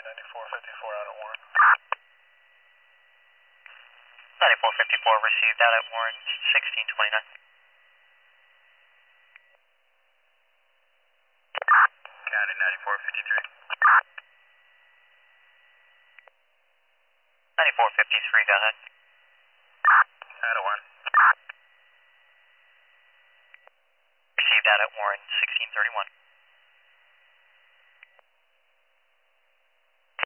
9454 out at Warren. 9454 received out at Warren, 1629. County 9453. 9453, go ahead. Out at Warren. Received out at Warren, 1631.